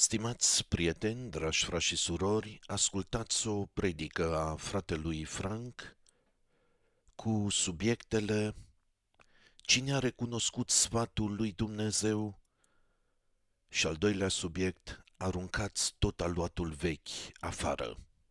Stimați prieteni, dragi frați și surori, ascultați o predică a fratelui Frank cu subiectele Cine a recunoscut sfatul lui Dumnezeu? Și al doilea subiect, aruncați tot aluatul vechi afară.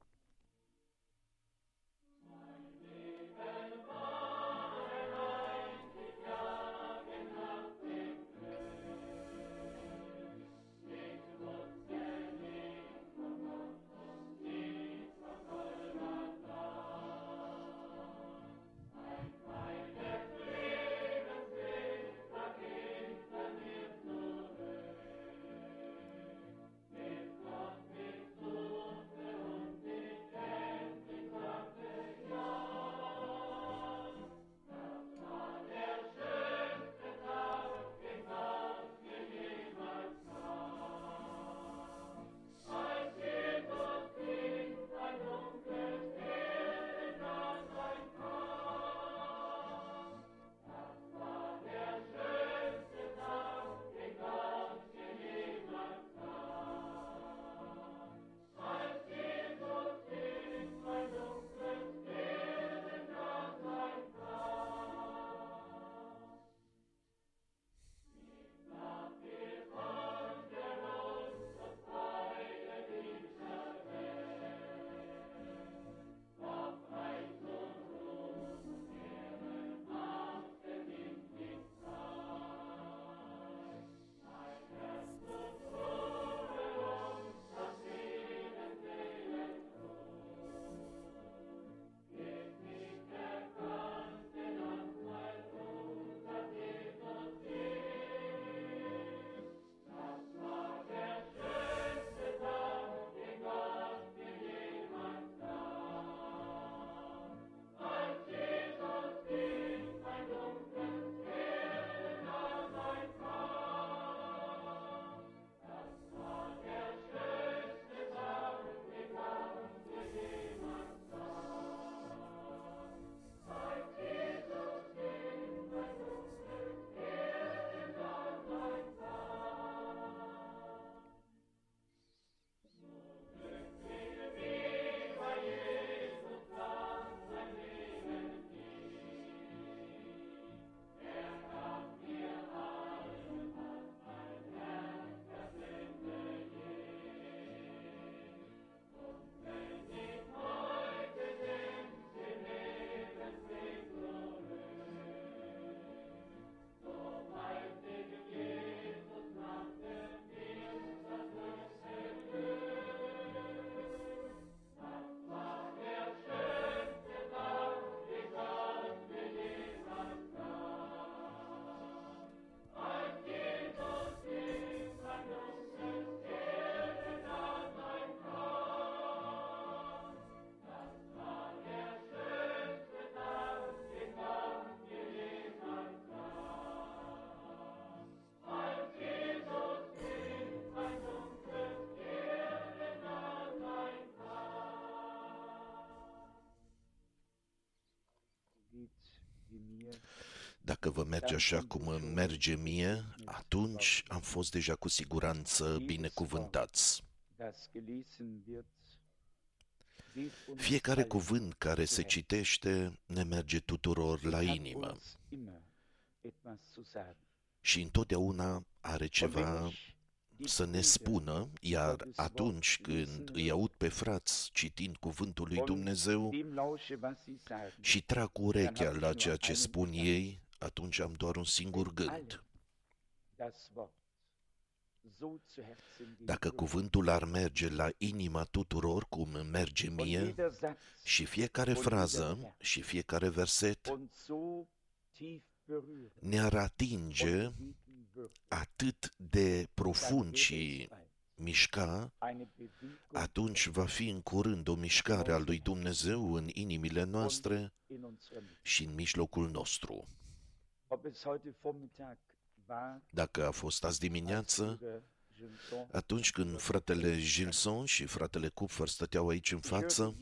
Dacă vă merge așa cum îmi merge mie, atunci am fost deja cu siguranță binecuvântați. Fiecare cuvânt care se citește ne merge tuturor la inimă și întotdeauna are ceva să ne spună, iar atunci când îi aud pe frați citind cuvântul lui Dumnezeu și trag cu urechea la ceea ce spun ei, atunci am doar un singur gând. Dacă cuvântul ar merge la inima tuturor cum merge mie, și fiecare frază și fiecare verset ne-ar atinge atât de profund și mișca, atunci va fi în curând o mișcare a lui Dumnezeu în inimile noastre și în mijlocul nostru. Dacă a fost azi dimineață, Atunci când fratele Gilson și fratele Kupfer stăteau aici în față,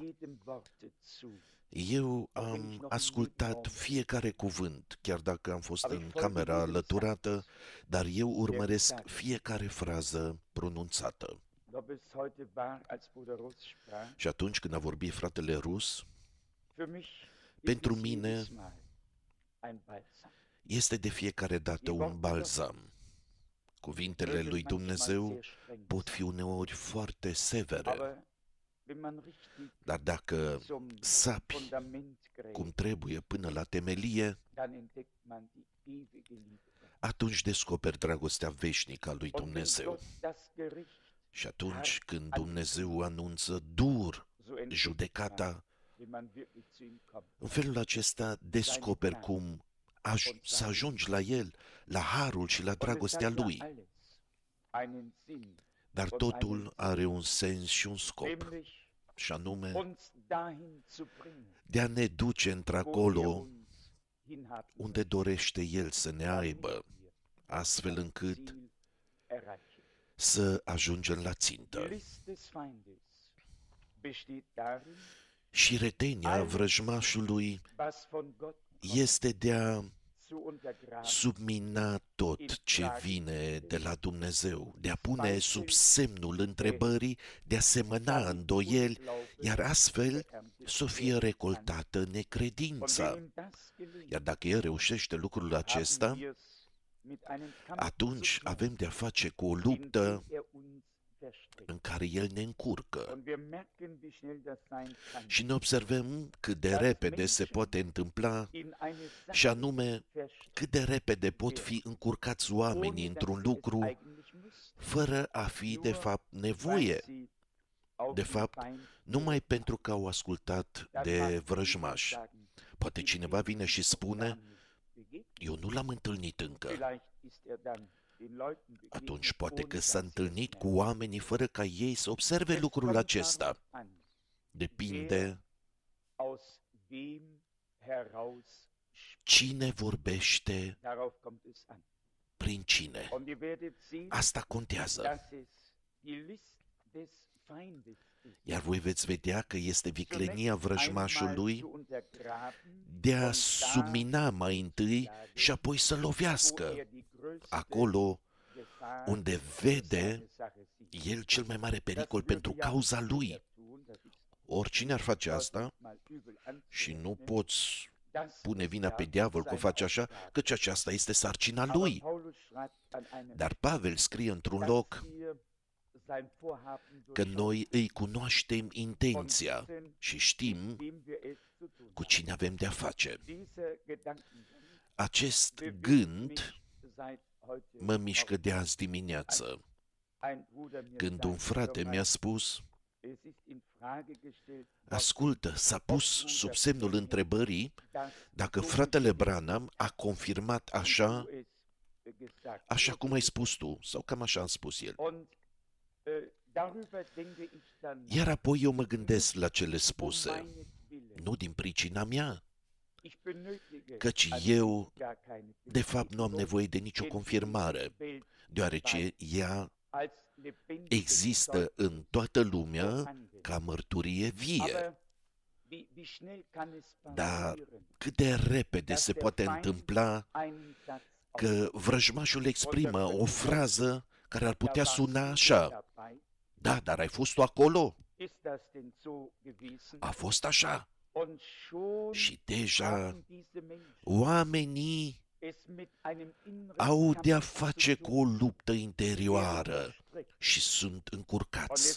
eu am ascultat fiecare cuvânt, chiar dacă am fost în camera alăturată, dar eu urmăresc fiecare frază pronunțată. Și atunci când a vorbit fratele Rus, pentru mine este de fiecare dată un balzam. Cuvintele lui Dumnezeu pot fi uneori foarte severe, dar dacă sapi cum trebuie până la temelie, atunci descoperi dragostea veșnică a lui Dumnezeu. Și atunci când Dumnezeu anunță dur judecata, în felul acesta descoperi cum să ajungi la El, la harul și la dragostea Lui. Dar totul are un sens și un scop, și anume de a ne duce într-acolo unde dorește El să ne aibă, astfel încât să ajungem la țintă. Și retenia vrăjmașului este de a submina tot ce vine de la Dumnezeu, de a pune sub semnul întrebării, de a semăna îndoieli, iar astfel să fie recoltată necredința. Iar dacă el reușește lucrul acesta, atunci avem de a face cu o luptă în care el ne încurcă. Și ne observăm cât de repede se poate întâmpla, și anume cât de repede pot fi încurcați oamenii într-un lucru fără a fi de fapt nevoie. De fapt, numai pentru că au ascultat de vrăjmași. Poate cineva vine și spune: eu nu l-am întâlnit încă. Atunci poate că s-a întâlnit cu oamenii fără ca ei să observe lucrul acesta. Depinde cine vorbește prin cine. Asta contează. Iar voi veți vedea că este viclenia vrăjmașului de a submina mai întâi și apoi să lovească acolo unde vede el cel mai mare pericol pentru cauza lui. Oricine ar face asta, și nu poți pune vina pe diavol că o face așa, căci aceasta este sarcina lui. Dar Pavel scrie într-un loc că noi îi cunoaștem intenția și știm cu cine avem de-a face. Acest gând mă mișcă de azi dimineață, când un frate mi-a spus: ascultă, s-a pus sub semnul întrebării dacă fratele Branham a confirmat așa cum ai spus tu, sau cam așa a spus el. Iar apoi eu mă gândesc la cele spuse, nu din pricina mea, căci eu, de fapt, nu am nevoie de nicio confirmare, deoarece ea există în toată lumea ca mărturie vie. Dar cât de repede se poate întâmpla că vrăjmașul exprimă o frază care ar putea suna așa: da, dar ai fost tu acolo? A fost așa? Și deja oamenii au de-a face cu o luptă interioară și sunt încurcați.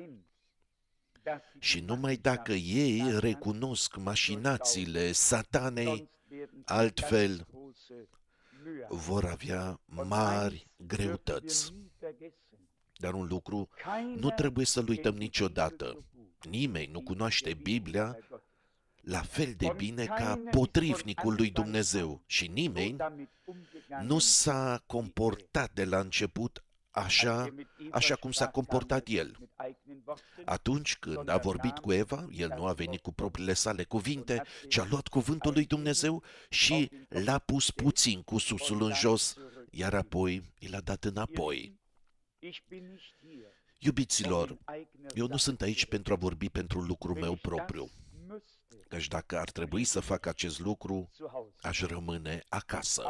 Și numai dacă ei recunosc mașinațiile satanei, altfel vor avea mari greutăți. Dar un lucru nu trebuie să-l uităm niciodată. Nimeni nu cunoaște Biblia la fel de bine ca potrivnicul lui Dumnezeu și nimeni nu s-a comportat de la început așa cum s-a comportat el. Atunci când a vorbit cu Eva, el nu a venit cu propriile sale cuvinte, ci a luat cuvântul lui Dumnezeu și l-a pus puțin cu susul în jos, iar apoi i l-a dat înapoi. Iubiților, eu nu sunt aici pentru a vorbi pentru lucrul meu propriu, căci dacă ar trebui să fac acest lucru, aș rămâne acasă.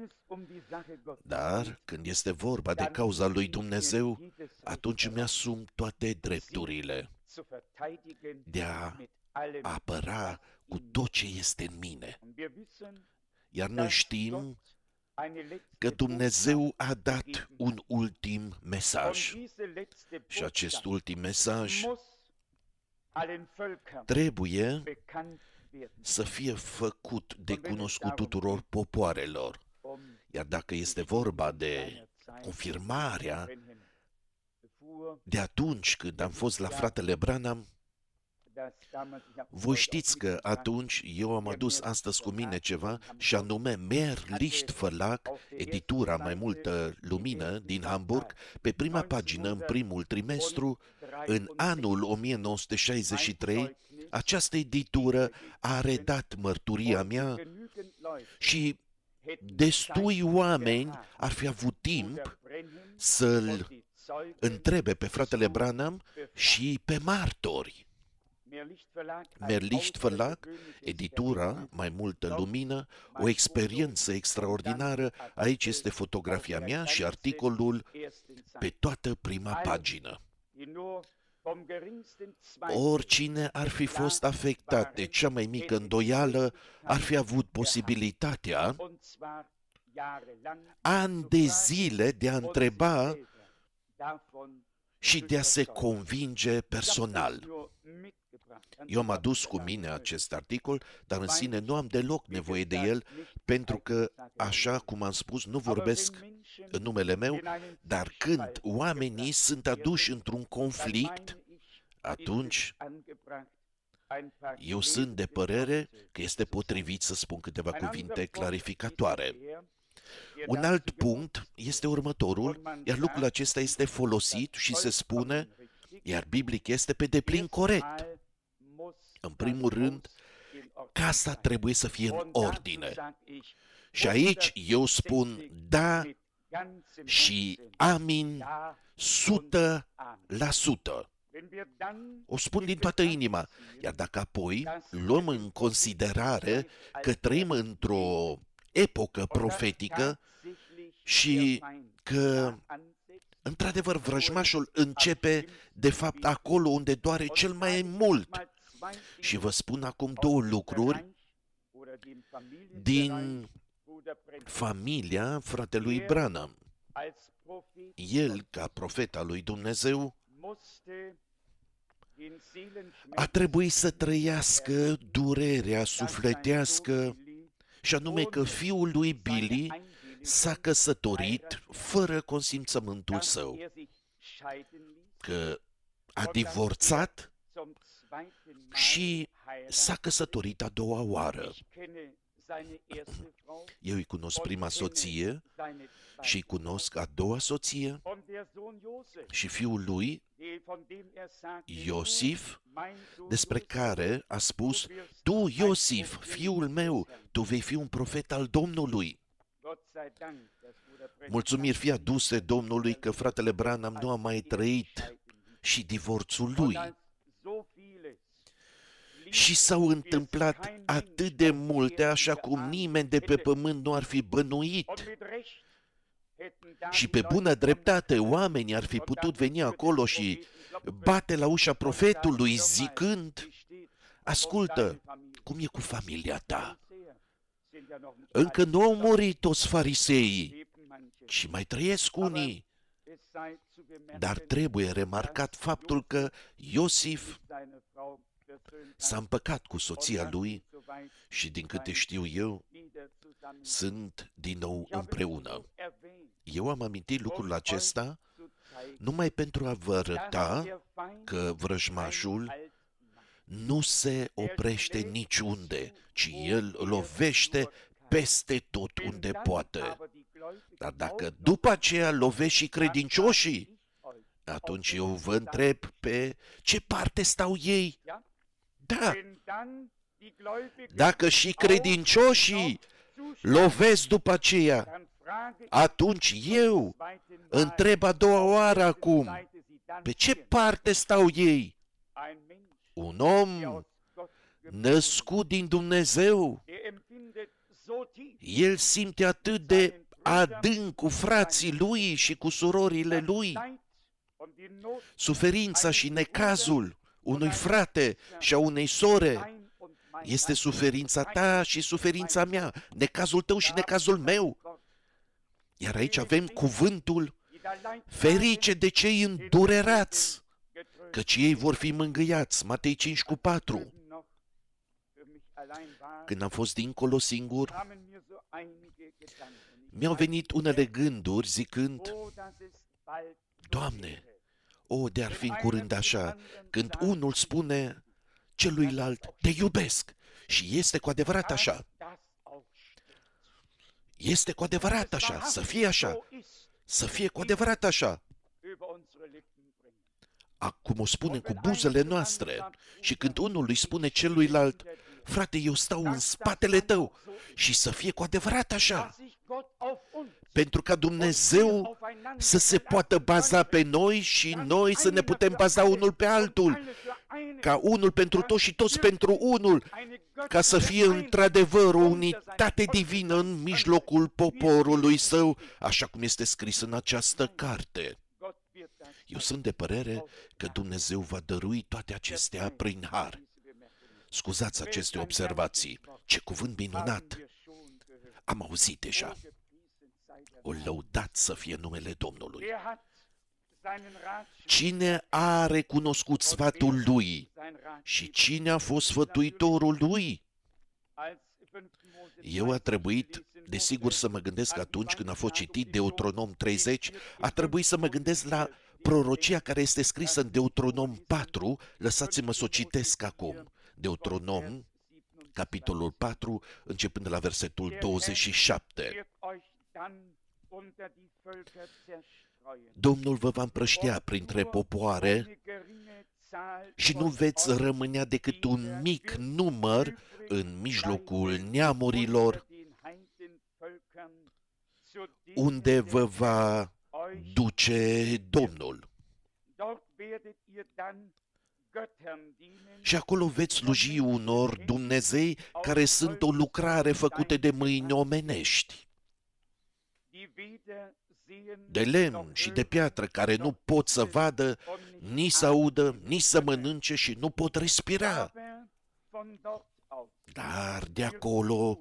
Dar când este vorba de cauza lui Dumnezeu, atunci îmi asum toate drepturile de a apăra cu tot ce este în mine. Iar noi știm că Dumnezeu a dat un ultim mesaj. Și acest ultim mesaj trebuie să fie făcut de cunoscut tuturor popoarelor. Iar dacă este vorba de confirmarea de atunci când am fost la fratele Branham, voi știți că atunci eu am adus astăzi cu mine ceva și anume Mehr Licht Verlag, editura Mai Multă Lumină din Hamburg, pe prima pagină în primul trimestru, în anul 1963, această editură a redat mărturia mea și destui oameni ar fi avut timp să-l întrebe pe fratele Branham și pe martori. Mehr Licht Verlag, editura Mai Multă Lumină, o experiență extraordinară. Aici este fotografia mea și articolul pe toată prima pagină. Oricine ar fi fost afectat de cea mai mică îndoială ar fi avut posibilitatea ani de zile de a întreba și de a se convinge personal. Eu am adus cu mine acest articol, dar în sine nu am deloc nevoie de el, pentru că, așa cum am spus, nu vorbesc în numele meu, dar când oamenii sunt aduși într-un conflict, atunci eu sunt de părere că este potrivit să spun câteva cuvinte clarificatoare. Un alt punct este următorul, iar lucrul acesta este folosit și se spune, iar biblic este pe deplin corect. În primul rând, casa trebuie să fie în ordine. Și aici eu spun da și amin 100%. O spun din toată inima. Iar dacă apoi luăm în considerare că trăim într-o epocă profetică și că, într-adevăr, vrăjmașul începe, de fapt, acolo unde doare cel mai mult. Și vă spun acum două lucruri din familia fratelui Branham. El, ca profet al lui Dumnezeu, a trebuit să trăiască durerea sufletească, și anume că fiul lui Billy s-a căsătorit fără consimțământul său, că a divorțat și s-a căsătorit a doua oară. Eu îi cunosc prima soție și îi cunosc a doua soție și fiul lui, Iosif, despre care a spus, tu, Iosif, fiul meu, tu vei fi un profet al Domnului. Mulțumiri fie aduse Domnului că fratele Branham nu a mai trăit și divorțul lui. Și s-au întâmplat atât de multe, așa cum nimeni de pe pământ nu ar fi bănuit. Și pe bună dreptate, oamenii ar fi putut veni acolo și bate la ușa profetului zicând, ascultă, cum e cu familia ta? Încă nu au murit toți fariseii, ci mai trăiesc unii. Dar trebuie remarcat faptul că Iosif s-a împăcat cu soția lui și, din câte știu eu, sunt din nou împreună. Eu am amintit lucrul acesta numai pentru a vă arăta că vrăjmașul nu se oprește niciunde, ci el lovește peste tot unde poate. Dar dacă după aceea lovești și credincioșii, atunci eu vă întreb pe ce parte stau ei. Da, dacă și credincioșii lovesc după aceea, Atunci eu întreb a doua oară acum, pe ce parte stau ei? Un om născut din Dumnezeu, el simte atât de adânc cu frații lui și cu surorile lui. Suferința și necazul unui frate și a unei sore este suferința ta și suferința mea, necazul tău și necazul meu. Iar aici avem cuvântul: ferice de cei îndurerați, căci ei vor fi mângâiați. Matei 5:4. Când am fost dincolo singur, mi-au venit unele gânduri zicând: Doamne, de-ar fi în curând așa, când unul spune celuilalt, te iubesc, și este cu adevărat așa. Este cu adevărat așa, să fie așa, să fie cu adevărat așa. Acum o spunem cu buzele noastre, și când unul îi spune celuilalt, frate, eu stau în spatele tău, și să fie cu adevărat așa. Pentru ca Dumnezeu să se poată baza pe noi și noi să ne putem baza unul pe altul, ca unul pentru toți și toți pentru unul, ca să fie într-adevăr o unitate divină în mijlocul poporului său, așa cum este scris în această carte. Eu sunt de părere că Dumnezeu va dărui toate acestea prin har. Scuzați aceste observații. Ce cuvânt minunat! Am auzit deja. O lăudat să fie numele Domnului. Cine a recunoscut sfatul lui și cine a fost sfătuitorul lui? Eu a trebuit, desigur, să mă gândesc atunci când a fost citit Deuteronom 30, a trebuit să mă gândesc la prorocia care este scrisă în Deuteronom 4, lăsați-mă să o citesc acum. Deuteronom, capitolul 4, începând de la versetul 27. Domnul vă va împrăștia printre popoare și nu veți rămânea decât un mic număr în mijlocul neamurilor, unde vă va duce Domnul. Și acolo veți sluji unor Dumnezei care sunt o lucrare făcută de mâini omenești, de lemn și de piatră, care nu pot să vadă, nici să audă, nici să mănânce și nu pot respira. Dar de acolo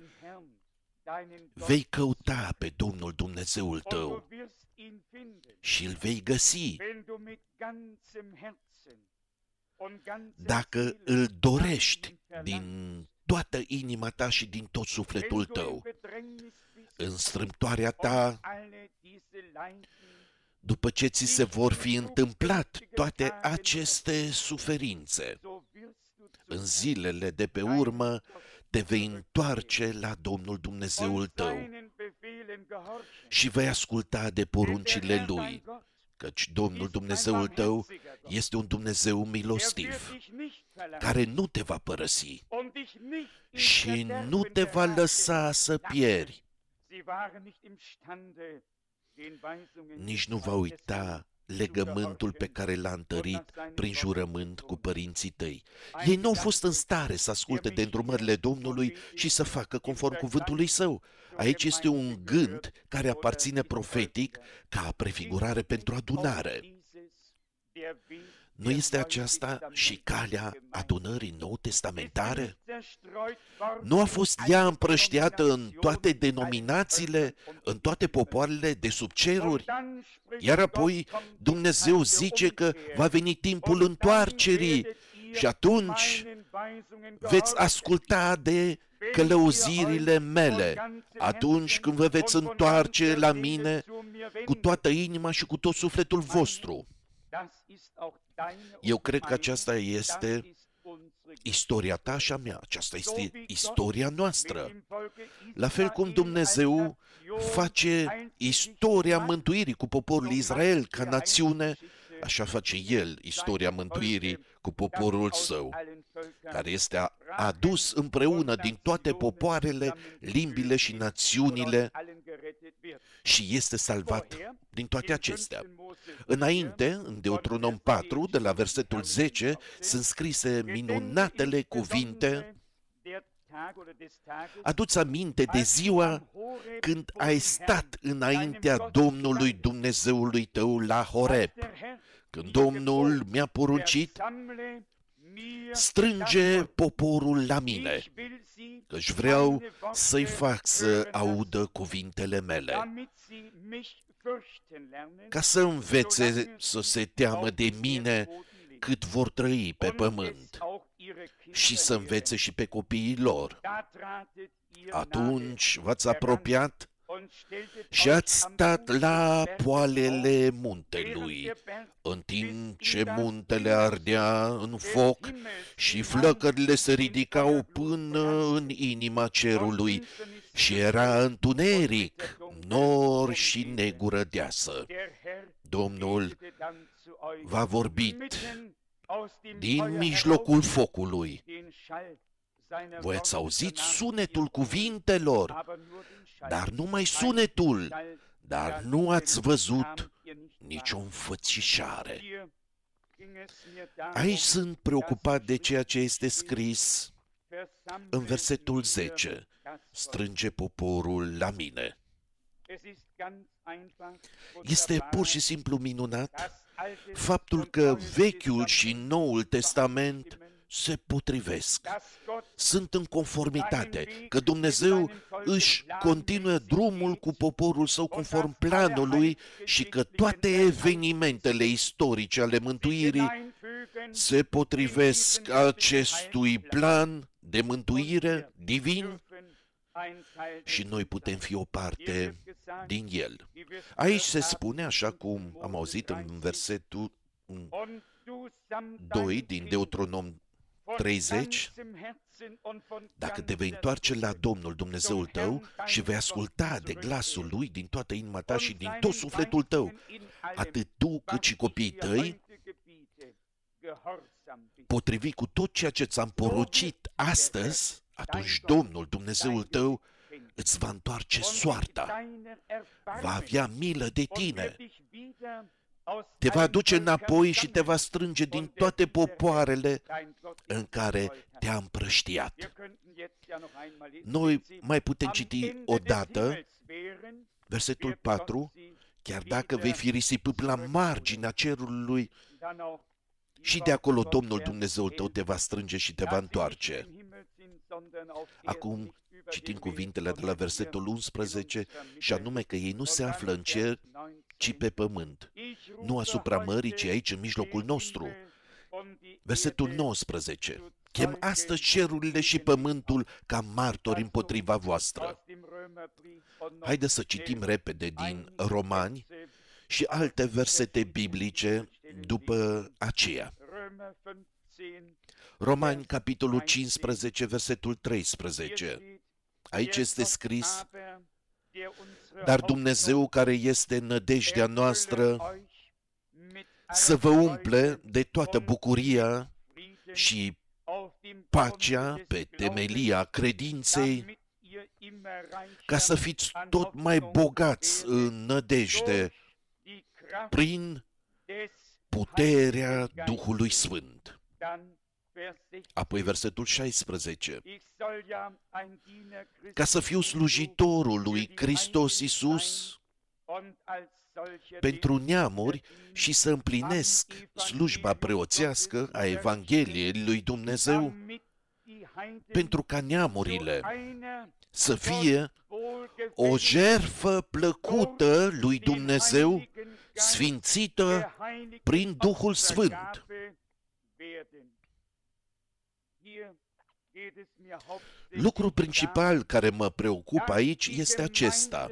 vei căuta pe Domnul Dumnezeul tău și îl vei găsi dacă îl dorești din toată inima ta și din tot sufletul tău. În strâmtoarea ta, după ce ți se vor fi întâmplat toate aceste suferințe, în zilele de pe urmă te vei întoarce la Domnul Dumnezeul tău și vei asculta de poruncile Lui, căci Domnul Dumnezeul tău este un Dumnezeu milostiv, care nu te va părăsi și nu te va lăsa să pieri. Nici nu va uita legământul pe care l-a întărit prin jurământ cu părinții tăi. Ei nu au fost în stare să asculte de îndrumările Domnului și să facă conform cuvântului său. Aici este un gând care aparține profetic ca prefigurare pentru adunare. Nu este aceasta și calea adunării nou-testamentare? Nu a fost ea împrăștiată în toate denominațiile, în toate popoarele de sub ceruri? Iar apoi Dumnezeu zice că va veni timpul întoarcerii și atunci veți asculta de călăuzirile mele, atunci când vă veți întoarce la mine cu toată inima și cu tot sufletul vostru. Eu cred că aceasta este istoria ta și a mea, aceasta este istoria noastră. La fel cum Dumnezeu face istoria mântuirii cu poporul Israel ca națiune, așa face El istoria mântuirii cu poporul său, care este adus împreună din toate popoarele, limbile și națiunile și este salvat din toate acestea. Înainte, în Deuteronom 4, de la versetul 10, sunt scrise minunatele cuvinte: adu-ți aminte de ziua când ai stat înaintea Domnului Dumnezeului tău la Horeb, când Domnul mi-a poruncit: strânge poporul la mine, căci vreau să-i fac să audă cuvintele mele, ca să învețe să se teamă de mine cât vor trăi pe pământ și să învețe și pe copiii lor. Atunci v-ați apropiat și ați stat la poalele muntelui, în timp ce muntele ardea în foc și flăcările se ridicau până în inima cerului și era întuneric, nor și negură deasă. Domnul v-a vorbit din mijlocul focului. Voi ați auzit sunetul cuvintelor, dar numai sunetul, dar nu ați văzut nicio înfățișare. Aici sunt preocupat de ceea ce este scris în versetul 10. Strânge poporul la mine. Este pur și simplu minunat faptul că Vechiul și Noul Testament se potrivesc, sunt în conformitate, că Dumnezeu își continuă drumul cu poporul său conform planului și că toate evenimentele istorice ale mântuirii se potrivesc acestui plan de mântuire divin și noi putem fi o parte din el. Aici se spune, așa cum am auzit în versetul 2 din Deuteronom 30, dacă te vei întoarce la Domnul Dumnezeul tău și vei asculta de glasul Lui din toată inima ta și din tot sufletul tău, atât tu cât și copiii tăi, potrivit cu tot ceea ce ți-am poruncit astăzi, atunci Domnul Dumnezeul tău îți va întoarce soarta, va avea milă de tine, te va aduce înapoi și te va strânge din toate popoarele în care te-a împrăștiat. Noi mai putem citi odată versetul 4, chiar dacă vei fi risipit la marginea cerului, și de acolo Domnul Dumnezeul tău te va strânge și te va întoarce. Acum citim cuvintele de la versetul 11, și anume că ei nu se află în cer, ci pe pământ, nu asupra mării, ci aici în mijlocul nostru. Versetul 19. Chem astăzi cerurile și pământul ca martori împotriva voastră. Haideți să citim repede din Romani și alte versete biblice după aceea. Romani, capitolul 15, versetul 13. Aici este scris: dar Dumnezeu care este nădejdea noastră să vă umple de toată bucuria și pacea pe temelia credinței, ca să fiți tot mai bogați în nădejde prin puterea Duhului Sfânt. Apoi versetul 16. Ca să fiu slujitorul lui Hristos Iisus pentru neamuri și să împlinesc slujba preoțească a Evangheliei lui Dumnezeu, pentru ca neamurile să fie o jertfă plăcută lui Dumnezeu, sfințită prin Duhul Sfânt. Lucrul principal care mă preocupă aici este acesta: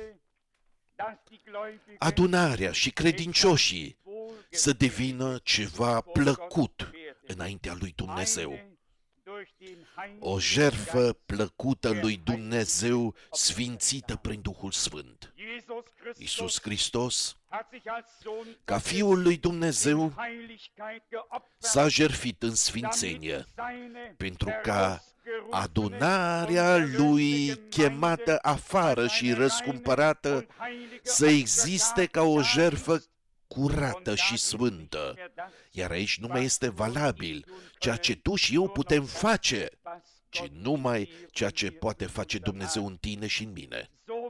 adunarea și credincioșii să devină ceva plăcut înaintea lui Dumnezeu. O jertfă plăcută lui Dumnezeu, sfințită prin Duhul Sfânt. Iisus Hristos, ca Fiul lui Dumnezeu, s-a jertfit în sfințenie, pentru ca adunarea lui chemată afară și răscumpărată să existe ca o jertfă curată și sfântă. Iar aici nu mai este valabil ceea ce tu și eu putem face, ci numai ceea ce poate face Dumnezeu în tine și în mine.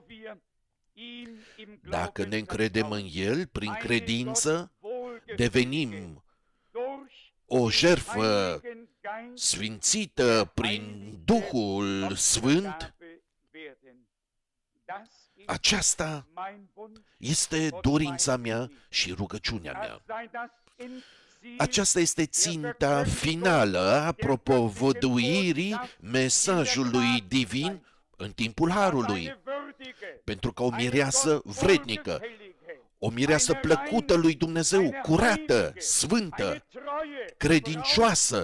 Dacă ne încredem în El, prin credință, devenim o jertfă sfințită prin Duhul Sfânt. Aceasta este dorința mea și rugăciunea mea. Aceasta este ținta finală a propovăduirii mesajului divin în timpul Harului, pentru ca o mireasă vrednică, o mireasă plăcută lui Dumnezeu, curată, sfântă, credincioasă,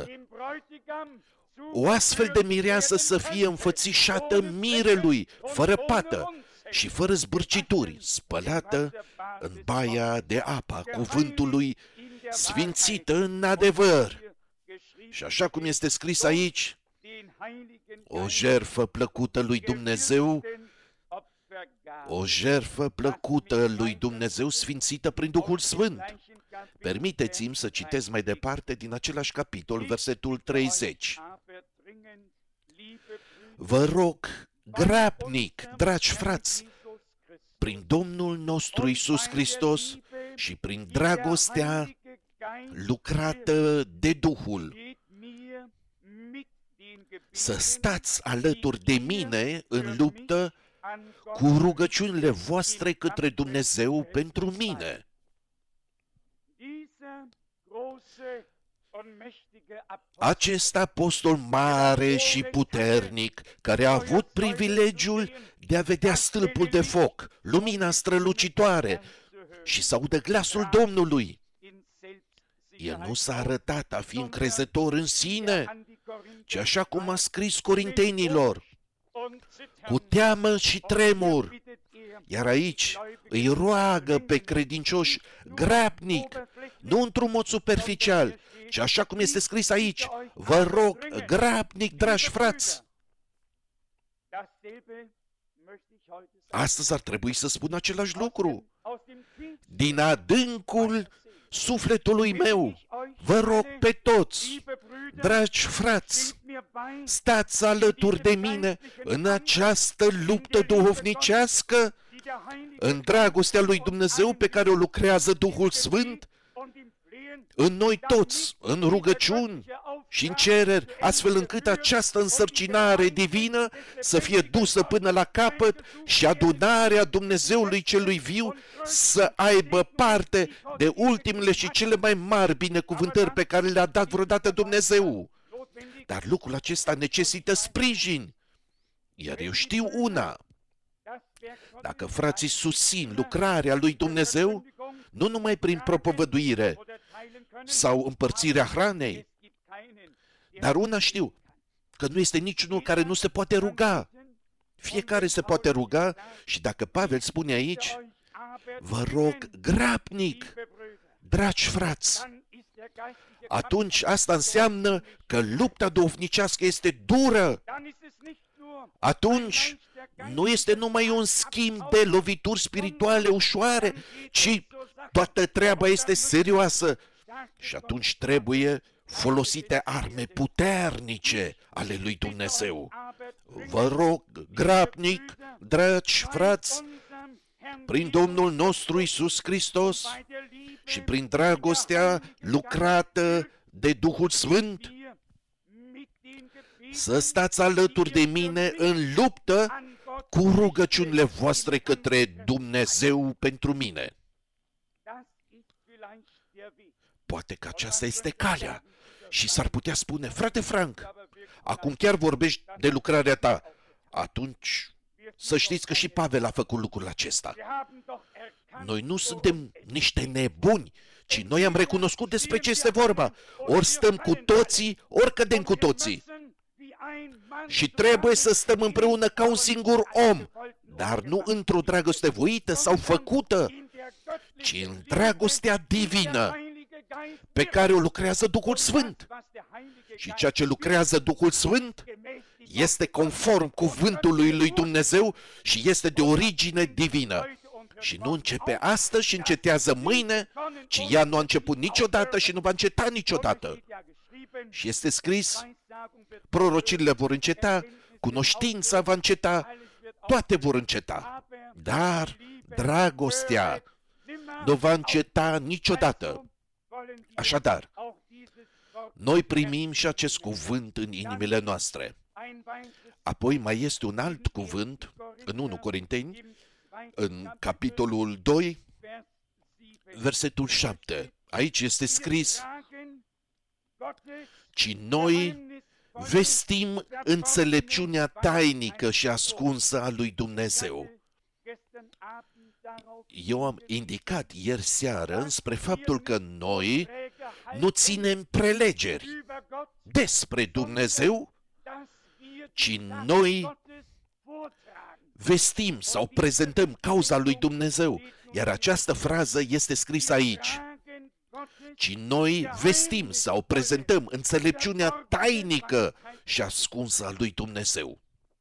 o astfel de mireasă să fie înfățișată mirelui, fără pată și fără zbârcituri, spălată în baia de apă a cuvântului, sfințită în adevăr. Și așa cum este scris aici, o jertfă plăcută lui Dumnezeu, o jertfă plăcută lui Dumnezeu sfințită prin Duhul Sfânt. Permiteți-mi să citesc mai departe din același capitol, versetul 30. Vă rog, grabnic, dragi frați, prin Domnul nostru Iisus Hristos și prin dragostea lucrată de Duhul, să stați alături de mine în luptă cu rugăciunile voastre către Dumnezeu pentru mine. Acest apostol mare și puternic, care a avut privilegiul de a vedea stâlpul de foc, lumina strălucitoare și să audă glasul Domnului, el nu s-a arătat a fi încrezător în sine, ci așa cum a scris Corintenilor, cu teamă și tremur. Iar aici îi roagă pe credincioși grabnic, nu într-un mod superficial, ci așa cum este scris aici, vă rog grabnic, dragi frați. Astăzi ar trebui să spun același lucru. Din adâncul sufletului meu, vă rog pe toți, dragi frați, stați alături de mine în această luptă duhovnicească, în dragostea lui Dumnezeu pe care o lucrează Duhul Sfânt, în noi toți, în rugăciuni și în cereri, astfel încât această însărcinare divină să fie dusă până la capăt și adunarea Dumnezeului celui viu să aibă parte de ultimele și cele mai mari binecuvântări pe care le-a dat vreodată Dumnezeu. Dar lucrul acesta necesită sprijin. Iar eu știu una. Dacă frații susțin lucrarea lui Dumnezeu, nu numai prin propovăduire sau împărțirea hranei, dar una știu, că nu este niciunul care nu se poate ruga. Fiecare se poate ruga și dacă Pavel spune aici, vă rog grabnic, dragi frați, atunci asta înseamnă că lupta duhovnicească este dură. Atunci nu este numai un schimb de lovituri spirituale ușoare, ci toată treaba este serioasă. Și atunci trebuie folosite arme puternice ale lui Dumnezeu. Vă rog, grabnic, dragi frați, prin Domnul nostru Iisus Hristos și prin dragostea lucrată de Duhul Sfânt, să stați alături de mine în luptă cu rugăciunile voastre către Dumnezeu pentru mine. Poate că aceasta este calea și s-ar putea spune, frate Frank, acum chiar vorbești de lucrarea ta. Atunci să știți că și Pavel a făcut lucrul acesta. Noi nu suntem niște nebuni, ci noi am recunoscut despre ce este vorba. Ori stăm cu toții, ori cădem cu toții. Și trebuie să stăm împreună ca un singur om, dar nu într-o dragoste voită sau făcută, ci în dragostea divină pe care o lucrează Duhul Sfânt. Și ceea ce lucrează Duhul Sfânt este conform cuvântului lui Dumnezeu și este de origine divină. Și nu începe astăzi și încetează mâine, ci ea nu a început niciodată și nu va înceta niciodată. Și este scris, prorocirile vor înceta, cunoștința va înceta, toate vor înceta. Dar dragostea nu va înceta niciodată. Așadar, noi primim și acest cuvânt în inimile noastre. Apoi mai este un alt cuvânt în 1 Corinteni, în capitolul 2, versetul 7. Aici este scris, ci noi vestim înțelepciunea tainică și ascunsă a lui Dumnezeu. Eu am indicat ieri seară înspre faptul că noi nu ținem prelegeri despre Dumnezeu, ci noi vestim sau prezentăm cauza lui Dumnezeu. Iar această frază este scrisă aici. Ci noi vestim sau prezentăm înțelepciunea tainică și ascunsă a lui Dumnezeu.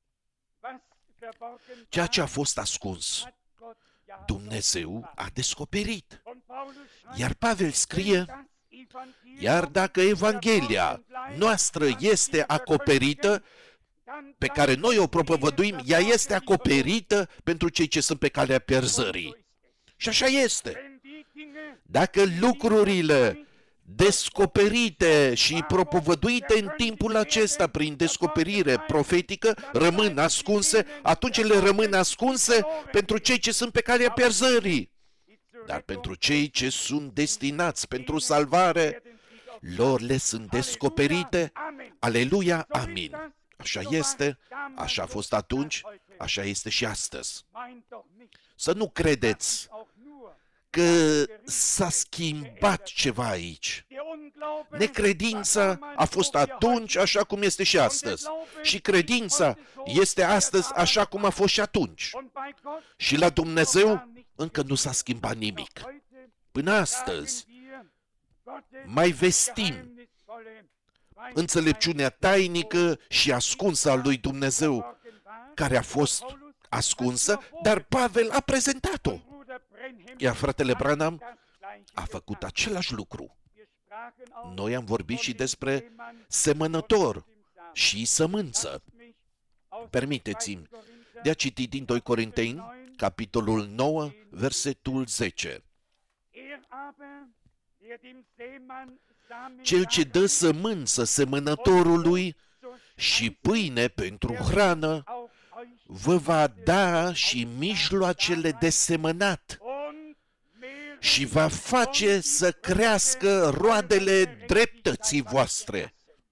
Ceea ce a fost ascuns, Dumnezeu a descoperit. Iar Pavel scrie, iar dacă Evanghelia noastră este acoperită, pe care noi o propovăduim, ea este acoperită pentru cei ce sunt pe calea pierzării. Și așa este. Dacă lucrurile descoperite și propovăduite în timpul acesta prin descoperire profetică rămân ascunse, atunci ele rămân ascunse pentru cei ce sunt pe calea pierzării. Dar pentru cei ce sunt destinați pentru salvare, lor le sunt descoperite. Aleluia, amin. Așa este, așa a fost atunci, așa este și astăzi. Să nu credeți că s-a schimbat ceva aici. Necredința a fost atunci așa cum este și astăzi. Și credința este astăzi așa cum a fost și atunci. Și la Dumnezeu încă nu s-a schimbat nimic. Până astăzi mai vestim înțelepciunea tainică și ascunsă a lui Dumnezeu, care a fost ascunsă, dar Pavel a prezentat-o. Iar fratele Branham a făcut același lucru. Noi am vorbit și despre semănător și sămânță. Permiteți-mi de a citi din 2 Corinteni, capitolul 9, versetul 10. Cel ce dă sămânță semănătorului și pâine pentru hrană, vă va da și mijloacele de semănat și va face să crească roadele dreptății voastre.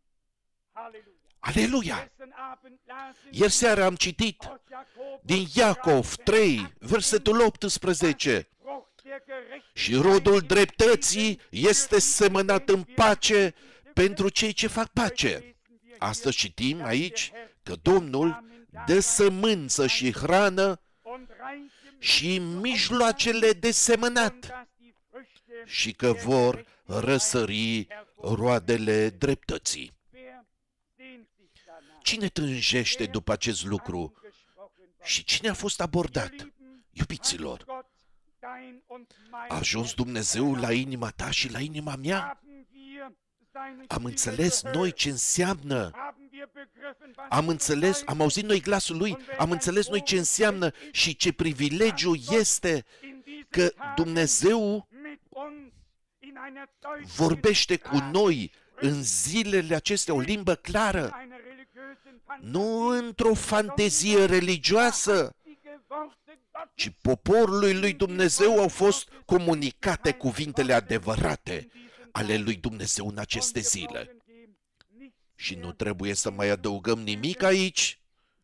Aleluia! Ieri seara am citit din Iacov 3, versetul 18. Și rodul dreptății este semănat în pace pentru cei ce fac pace. Astăzi citim aici că Domnul dă sămânță și hrană și mijloacele de semănat și că vor răsări roadele dreptății. Cine tânjește după acest lucru și cine a fost abordat? Iubiților, a ajuns Dumnezeu la inima ta și la inima mea? Am înțeles noi ce înseamnă. Am auzit noi glasul Lui, am înțeles noi ce înseamnă și ce privilegiu este că Dumnezeu vorbește cu noi în zilele acestea o limbă clară, nu într-o fantezie religioasă, ci poporului lui Dumnezeu au fost comunicate cuvintele adevărate ale lui Dumnezeu în aceste zile. Și nu trebuie să mai adăugăm nimic aici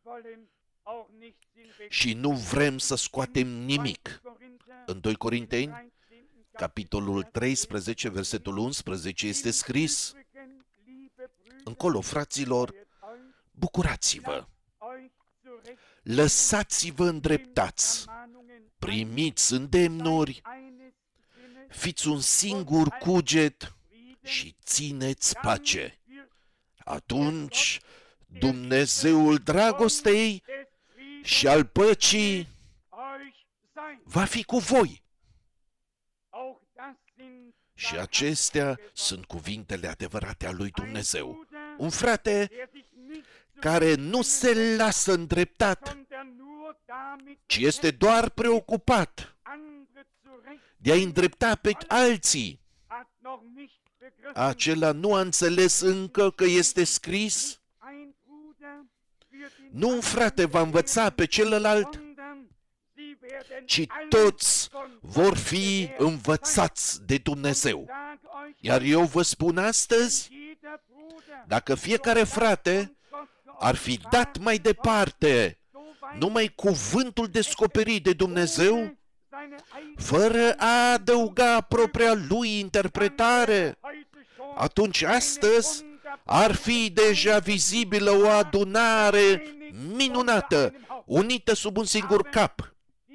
și nu vrem să scoatem nimic. În 2 Corinteni, capitolul 13, versetul 11, este scris, încolo, fraților, bucurați-vă, lăsați-vă îndreptați, primiți îndemnuri, fiți un singur cuget și țineți pace. Atunci Dumnezeul dragostei și al păcii va fi cu voi. Și acestea sunt cuvintele adevărate a lui Dumnezeu. Un frate care nu se lasă îndreptat, ci este doar preocupat de a îndrepta pe alții. Acela nu a înțeles încă că este scris: nu un frate va învăța pe celălalt, ci toți vor fi învățați de Dumnezeu. Iar eu vă spun astăzi, dacă fiecare frate ar fi dat mai departe numai cuvântul descoperit de Dumnezeu, fără a adăuga propria lui interpretare, atunci astăzi ar fi deja vizibilă o adunare minunată, unită sub un singur cap.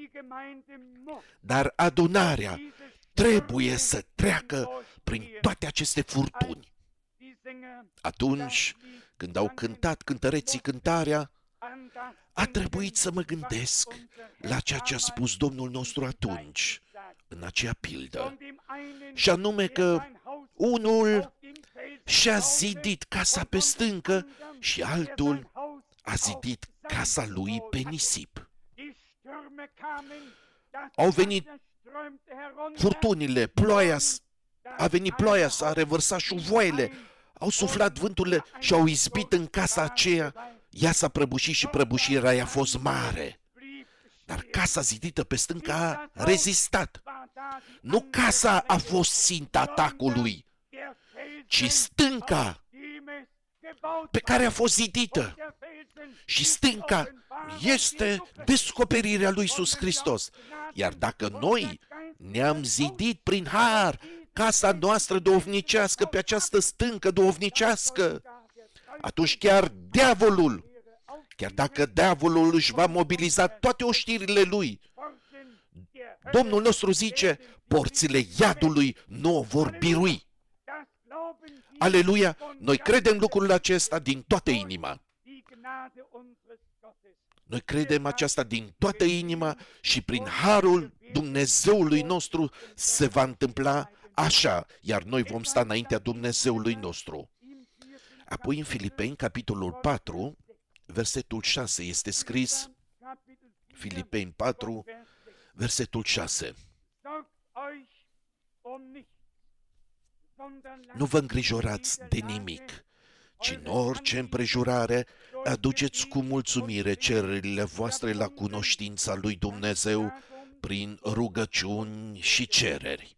Dar adunarea trebuie să treacă prin toate aceste furtuni. Atunci când au cântat cântăreții cântarea, a trebuit să mă gândesc la ceea ce a spus Domnul nostru atunci, în acea pildă, și anume că unul și-a zidit casa pe stâncă și altul a zidit casa lui pe nisip. Au venit furtunile, a venit ploaia, s-a revărsat șuvoaiele, au suflat vânturile și au izbit în casa aceea. Ea s-a prăbușit și prăbușirea i-a fost mare. Dar casa zidită pe stâncă a rezistat. Nu casa a fost ținta atacului, ci stânca pe care a fost zidită. Și stânca este descoperirea lui Iisus Hristos. Iar dacă noi ne-am zidit prin har casa noastră duhovnicească pe această stâncă duhovnicească, atunci chiar dacă diavolul își va mobiliza toate oștirile lui, Domnul nostru zice, porțile iadului nu o vor birui. Aleluia! Noi credem lucrul acesta din toată inima. Noi credem aceasta din toată inima și prin harul Dumnezeului nostru se va întâmpla așa, iar noi vom sta înaintea Dumnezeului nostru. Apoi în Filipeni, capitolul 4, versetul 6 este scris, Filipeni 4, versetul 6. Nu vă îngrijorați de nimic, ci în orice împrejurare aduceți cu mulțumire cererile voastre la cunoștința lui Dumnezeu prin rugăciuni și cereri.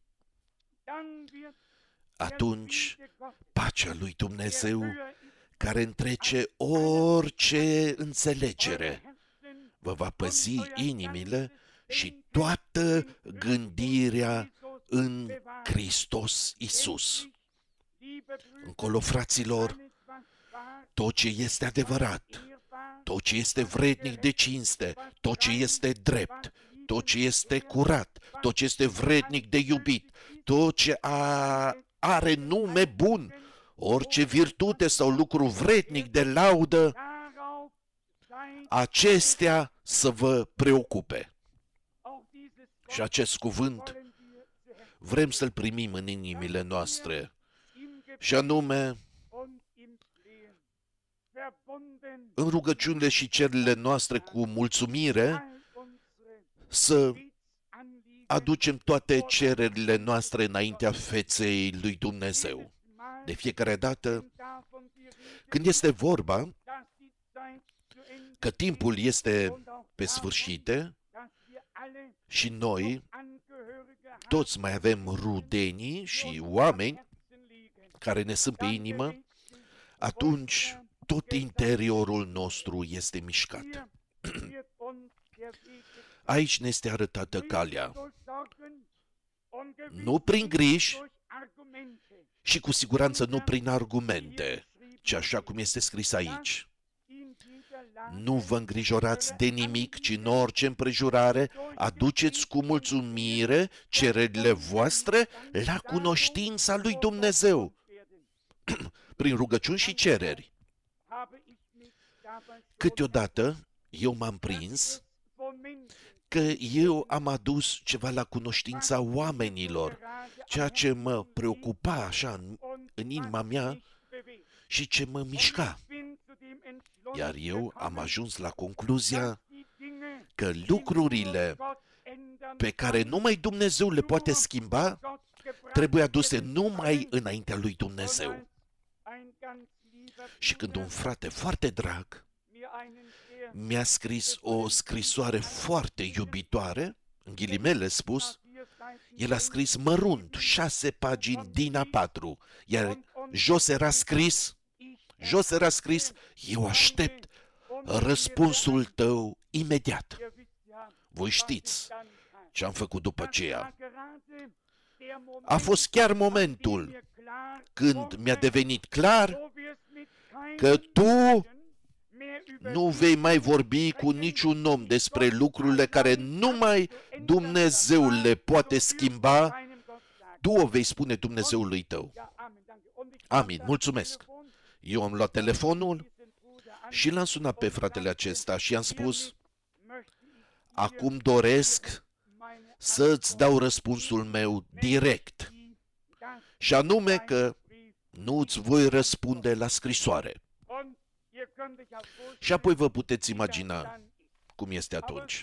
Atunci, pacea lui Dumnezeu, care întrece orice înțelegere, vă va păzi inimile și toată gândirea în Hristos Iisus. Încolo, fraților, tot ce este adevărat, tot ce este vrednic de cinste, tot ce este drept, tot ce este curat, tot ce este vrednic de iubit, tot ce are nume bun, orice virtute sau lucru vrednic de laudă, acestea să vă preocupe. Și acest cuvânt vrem să-l primim în inimile noastre, și anume, în rugăciunile și cererile noastre cu mulțumire, să aducem toate cererile noastre înaintea feței lui Dumnezeu. De fiecare dată, când este vorba că timpul este pe sfârșite și noi toți mai avem rudenii și oameni care ne sunt pe inimă, atunci tot interiorul nostru este mișcat. Aici ne este arătată calea. Nu prin griji și cu siguranță nu prin argumente, ci așa cum este scris aici. Nu vă îngrijorați de nimic, ci în orice împrejurare aduceți cu mulțumire cererile voastre la cunoștința lui Dumnezeu, prin rugăciuni și cereri. Câteodată eu m-am prins că eu am adus ceva la cunoștința oamenilor, ceea ce mă preocupa așa în inima mea și ce mă mișca. Iar eu am ajuns la concluzia că lucrurile pe care numai Dumnezeu le poate schimba trebuie aduse numai înaintea lui Dumnezeu. Și când un frate foarte drag mi-a scris o scrisoare foarte iubitoare, în ghilimele spus, el a scris mărunt, 6 pagini din A4, iar jos era scris, eu aștept răspunsul tău imediat. Voi știți ce am făcut după aceea. A fost chiar momentul când mi-a devenit clar că tu nu vei mai vorbi cu niciun om despre lucrurile care numai Dumnezeu le poate schimba. Tu o vei spune Dumnezeului tău. Amin, mulțumesc. Eu am luat telefonul și l-am sunat pe fratele acesta și i-am spus: acum doresc să-ți dau răspunsul meu direct, și anume că nu îți voi răspunde la scrisoare. Și apoi vă puteți imagina cum este atunci.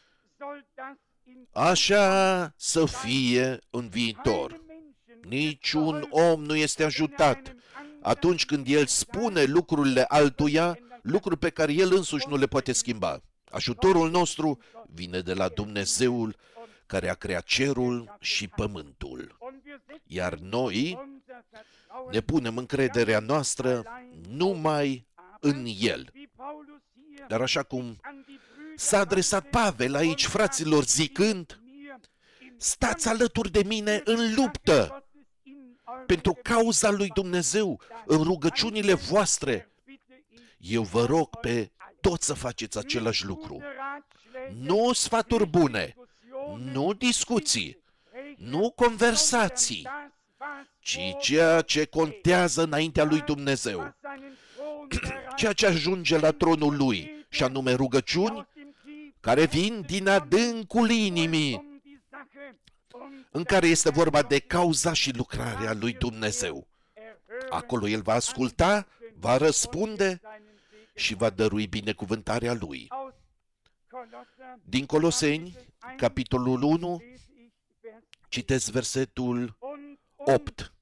Așa să fie în viitor. Niciun om nu este ajutat atunci când el spune lucrurile altuia, lucruri pe care el însuși nu le poate schimba. Ajutorul nostru vine de la Dumnezeul care a creat cerul și pământul. Iar noi ne punem încrederea noastră numai în El. Dar așa cum s-a adresat Pavel aici fraților zicând: stați alături de mine în luptă pentru cauza lui Dumnezeu, în rugăciunile voastre. Eu vă rog pe toți să faceți același lucru. Nu sfaturi bune, nu discuții, nu conversații, ci ceea ce contează înaintea lui Dumnezeu, ceea ce ajunge la tronul lui, și anume rugăciuni care vin din adâncul inimii, în care este vorba de cauza și lucrarea lui Dumnezeu. Acolo El va asculta, va răspunde și va dărui binecuvântarea Lui. Din Coloseni, capitolul 1, citesc versetul 8.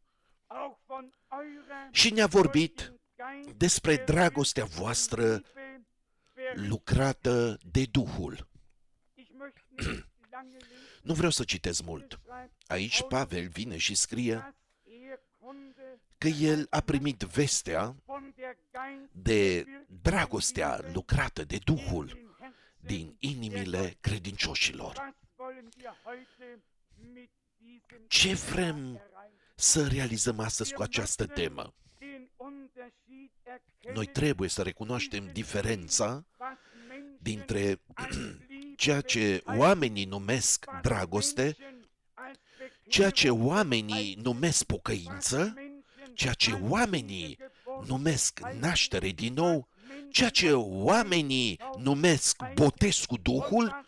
Și ne-a vorbit despre dragostea voastră lucrată de Duhul. Nu vreau să citesc mult. Aici Pavel vine și scrie că el a primit vestea de dragostea lucrată de Duhul din inimile credincioșilor. Ce vrem să realizăm astăzi cu această temă? Noi trebuie să recunoaștem diferența dintre ceea ce oamenii numesc dragoste, ceea ce oamenii numesc pocăință, ceea ce oamenii numesc naștere din nou, ceea ce oamenii numesc botez cu Duhul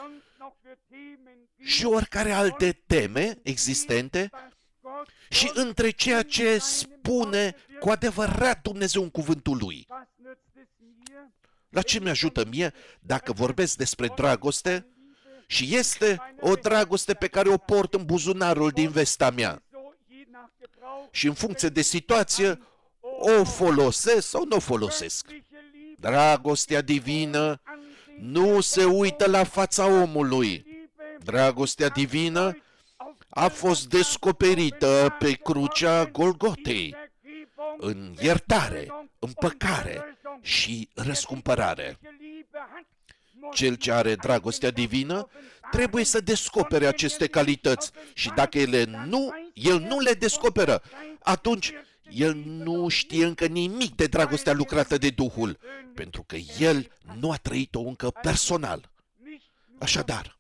și oricare alte teme existente, și între ceea ce spune cu adevărat Dumnezeu în cuvântul Lui. La ce mi-ajută mie dacă vorbesc despre dragoste și este o dragoste pe care o port în buzunarul din vesta mea și în funcție de situație o folosesc sau nu o folosesc? Dragostea divină nu se uită la fața omului. Dragostea divină a fost descoperită pe crucea Golgotei, în iertare, în păcare și răscumpărare. Cel ce are dragostea divină trebuie să descopere aceste calități și dacă el nu le descoperă, atunci el nu știe încă nimic de dragostea lucrată de Duhul, pentru că el nu a trăit-o încă personal. Așadar,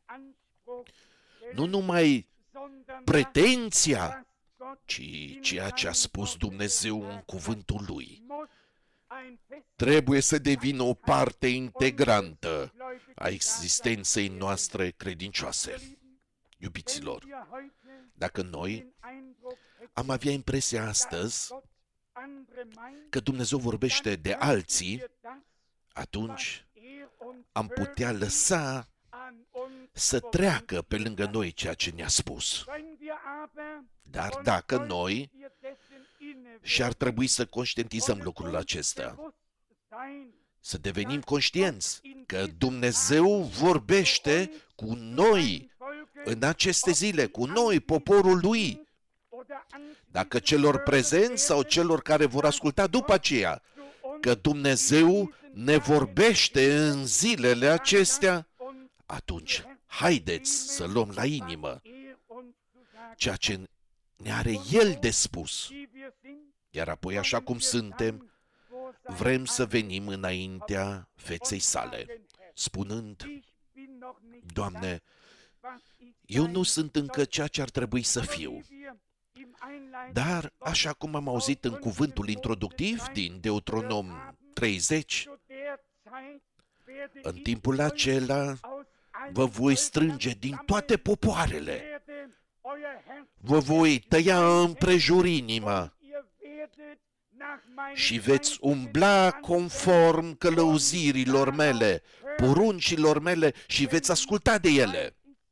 nu numai pretenția, ci ceea ce a spus Dumnezeu în cuvântul Lui. trebuie să devină o parte integrantă a existenței noastre credincioase. Iubiților, dacă noi am avea impresia astăzi că Dumnezeu vorbește de alții, atunci am putea lăsa să treacă pe lângă noi ceea ce ne-a spus. Dar dacă noi, și ar trebui să conștientizăm lucrul acesta, să devenim conștienți că Dumnezeu vorbește cu noi în aceste zile, cu noi, poporul Lui, dacă celor prezenți sau celor care vor asculta după aceea, că Dumnezeu ne vorbește în zilele acestea, atunci haideți să luăm la inimă ceea ce ne are El de spus. Iar apoi, așa cum suntem, vrem să venim înaintea feței sale, spunând: Doamne, eu nu sunt încă ceea ce ar trebui să fiu. Dar, așa cum am auzit în cuvântul introductiv din Deuteronom 30, în timpul acela vă voi strânge din toate popoarele, vă voi tăia împrejur inima și veți umbla conform călăuzirilor mele, poruncilor mele și veți asculta de ele.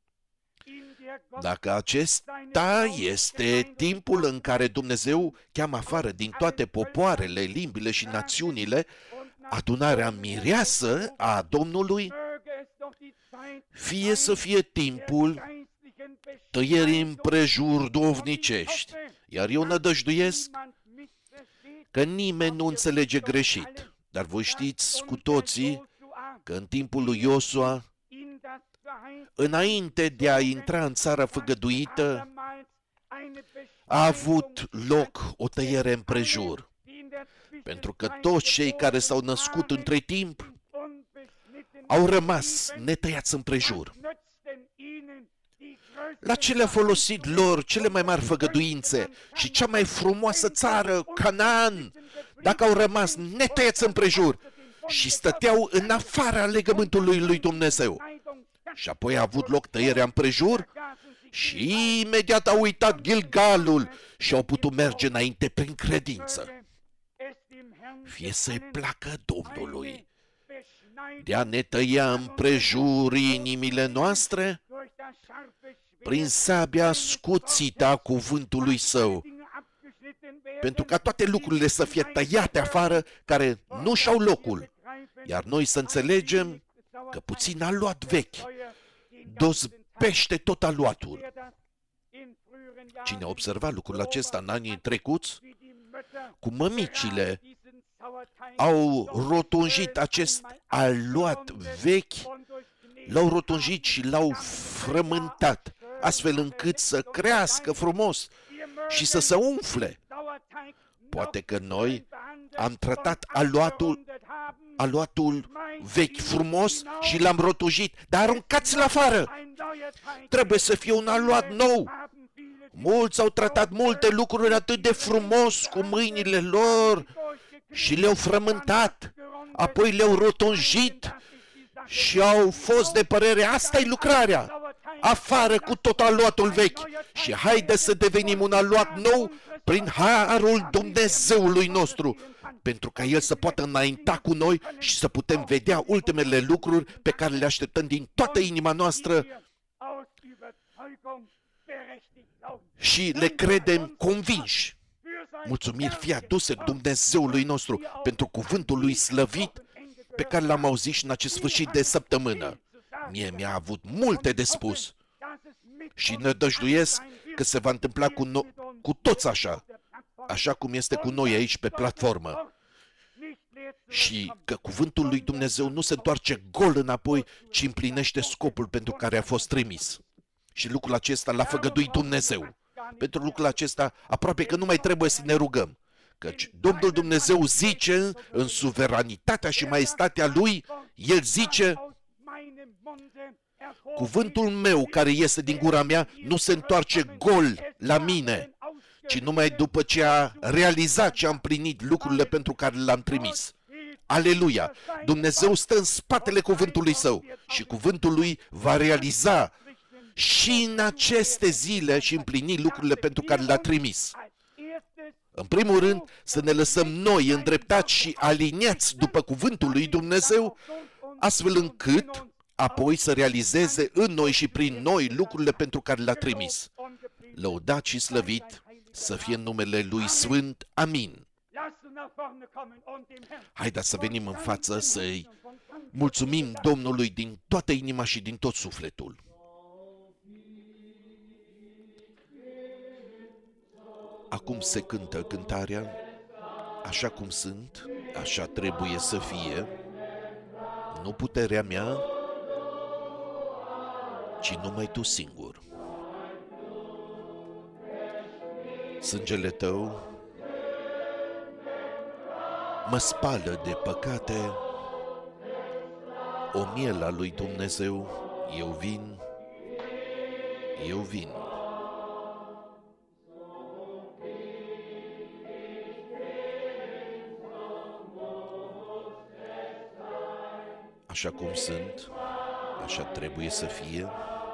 Dacă acesta este timpul în care Dumnezeu cheamă afară din toate popoarele, limbile și națiunile adunarea mireasă a Domnului, fie să fie timpul tăierii împrejur duhovnicești. Iar eu nădăjduiesc că nimeni nu înțelege greșit. Dar voi știți cu toții că în timpul lui Iosua, înainte de a intra în țara făgăduită, a avut loc o tăiere împrejur. Pentru că toți cei care s-au născut între timp au rămas netăiați împrejur. La ce le-a folosit lor cele mai mari făgăduințe și cea mai frumoasă țară, Canaan, dacă au rămas netăiați împrejur și stăteau în afara legământului lui Dumnezeu? Și apoi a avut loc tăierea împrejur și imediat au uitat Gilgalul și au putut merge înainte prin credință. Fie să-i placă Domnului de a ne tăia împrejur inimile noastre prin sabia scuțită a cuvântului Său, pentru ca toate lucrurile să fie tăiate afară care nu și-au locul, iar noi să înțelegem că puțin aluat vechi dozbește tot aluatul. Cine a observat lucrul acesta în anii trecuți, cu mămicile au rotunjit acest aluat vechi, l-au rotunjit și l-au frământat, astfel încât să crească frumos și să se umfle. Poate că noi am tratat aluatul vechi frumos și l-am rotunjit, dar aruncați-l afară! Trebuie să fie un aluat nou. Mulți au tratat multe lucruri atât de frumos cu mâinile lor și le-au frământat, apoi le-au rotunjit și au fost de părere: asta e lucrarea, afară cu tot aluatul vechi și haide să devenim un aluat nou prin harul Dumnezeului nostru, pentru ca El să poată înainta cu noi și să putem vedea ultimele lucruri pe care le așteptăm din toată inima noastră și le credem convinși. Mulțumiri fie aduse Dumnezeului nostru pentru cuvântul Lui slăvit pe care l-am auzit și în acest sfârșit de săptămână. Mie mi-a avut multe de spus și nădăjduiesc că se va întâmpla cu toți așa cum este cu noi aici pe platformă. Și că cuvântul lui Dumnezeu nu se întoarce gol înapoi, ci împlinește scopul pentru care a fost trimis. Și lucrul acesta l-a făgăduit Dumnezeu. Pentru lucrul acesta aproape că nu mai trebuie să ne rugăm, căci Domnul Dumnezeu zice în suveranitatea și maestatea Lui, El zice: cuvântul meu care iese din gura mea nu se întoarce gol la mine, ci numai după ce a realizat și a împlinit lucrurile pentru care l-am trimis. Aleluia! Dumnezeu stă în spatele cuvântului său și cuvântul lui va realiza și în aceste zile și împlini lucrurile pentru care le-a trimis. În primul rând, să ne lăsăm noi îndreptați și aliniați după cuvântul lui Dumnezeu, astfel încât apoi să realizeze în noi și prin noi lucrurile pentru care le-a trimis. Lăudat și slăvit să fie numele lui Sfânt. Amin. Haideți să venim în față să-i mulțumim Domnului din toată inima și din tot sufletul. Acum se cântă cântarea, așa cum sunt, așa trebuie să fie, nu puterea mea, ci numai Tu singur. Sângele Tău mă spală de păcate, o miela lui Dumnezeu, eu vin, eu vin. Așa cum sunt, așa trebuie să fie,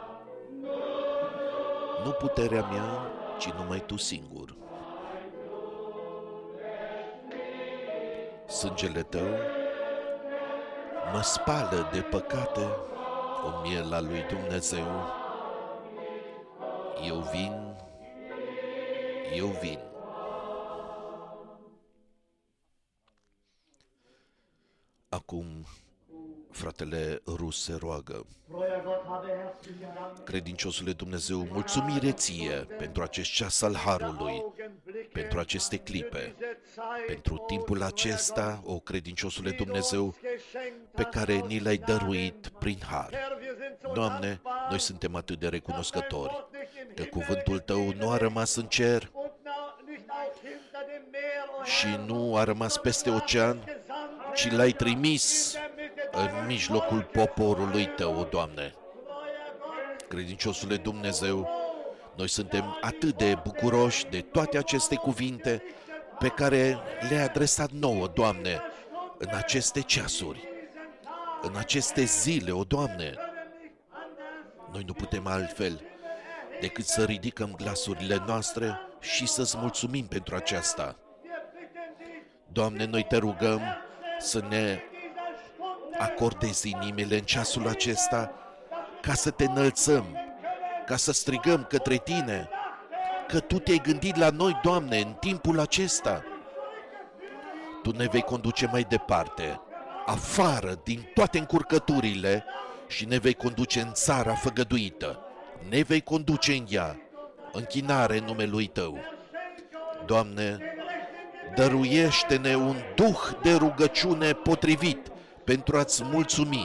nu puterea mea, ci numai Tu singur. Sângele Tău mă spală de păcate, o miela lui Dumnezeu, eu vin, eu vin. Acum fratele rus se roagă. Credinciosule Dumnezeu, mulțumire Ție pentru acest ceas al Harului, pentru aceste clipe, pentru timpul acesta, o credinciosule Dumnezeu, pe care ni l-ai dăruit prin har. Doamne, noi suntem atât de recunoscători că cuvântul Tău nu a rămas în cer și nu a rămas peste ocean, ci l-ai trimis în mijlocul poporului Tău, Doamne. Credinciosule Dumnezeu, noi suntem atât de bucuroși de toate aceste cuvinte pe care le-ai adresat nouă, Doamne, în aceste ceasuri, în aceste zile, o Doamne. Noi nu putem altfel decât să ridicăm glasurile noastre și să-ți mulțumim pentru aceasta. Doamne, noi Te rugăm să ne acordezi inimile în ceasul acesta ca să Te înălțăm, ca să strigăm către Tine, că Tu Te-ai gândit la noi, Doamne, în timpul acesta. Tu ne vei conduce mai departe, afară din toate încurcăturile și ne vei conduce în țara făgăduită. Ne vei conduce în ea, închinare în numelui Tău. Doamne, dăruiește-ne un duh de rugăciune potrivit pentru a-ți mulțumi.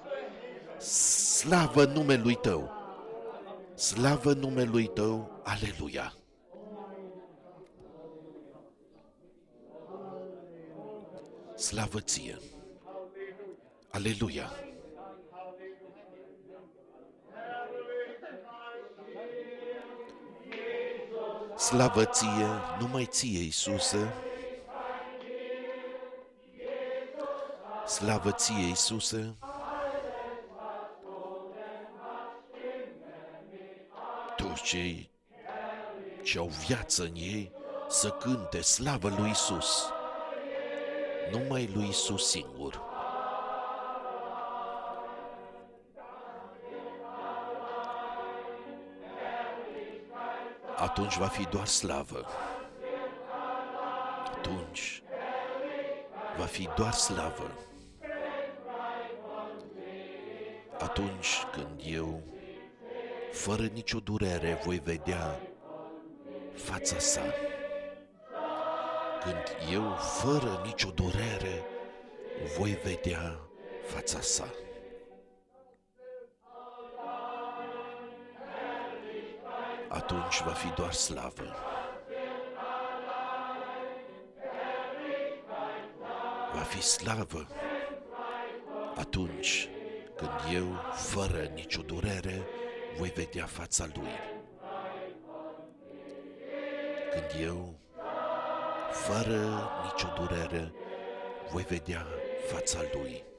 Slavă numelui Tău! Slavă numelui Tău! Aleluia! Slavă Ție! Aleluia! Slavă Ție, numai Ție, Iisuse! Slavă Ție, Iisuse! Toți cei ce au viață în ei să cânte slavă lui Iisus, numai lui Iisus singur. Atunci va fi doar slavă. Atunci va fi doar slavă. Atunci când eu, fără nicio durere, voi vedea fața sa. Când eu, fără nicio durere, voi vedea fața sa. Atunci va fi doar slavă. Va fi slavă atunci când eu, fără nicio durere, voi vedea fața Lui. Când eu, fără nicio durere, voi vedea fața lui.